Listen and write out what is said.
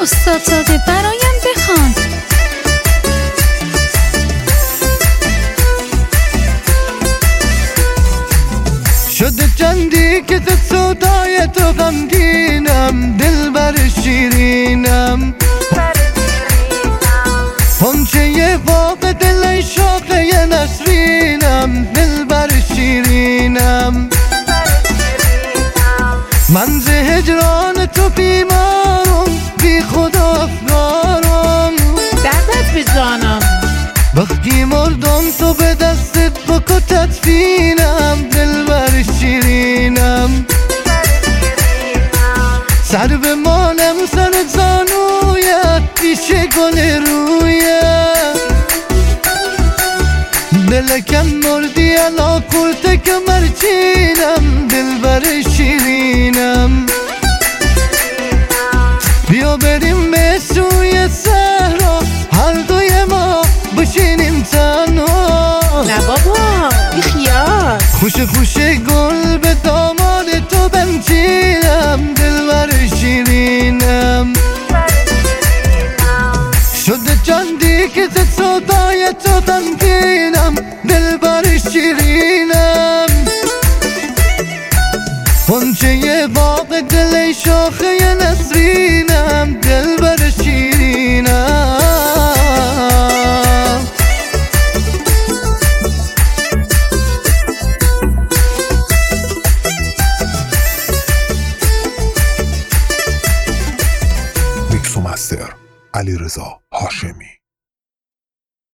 استاد زاده برایم بخوان. شده چندی که تو صدای تو غمگینم، دلبر شیرینم، غنچه باغ دل شاخه نسرینم، دلبر شیرینم. من ز هجران تو بیمارم، بی خود افکارم، دردت به جانم. وقتی مردم تو به دستت بکو تدفینم، دلبر شیرینم. سر بمانم سر زانویت، پیش گل رویت، دلکم مردی الا کرته که مرچینم، دلبر شیرینم. بیا بریم به سوی صحرا، هر دوی ما بشینیم تنها. نه بابا بیخیال. خوش خوش گل به داماد تو بنچینم، دلبر شیرینم. شده چندی که ز صدای تو غمگینم، دلبر شیرینم، غنچه باغ دل شاخه نسرینم، دلبر شیرینم. میکس و مستر علیرضا هاشمی.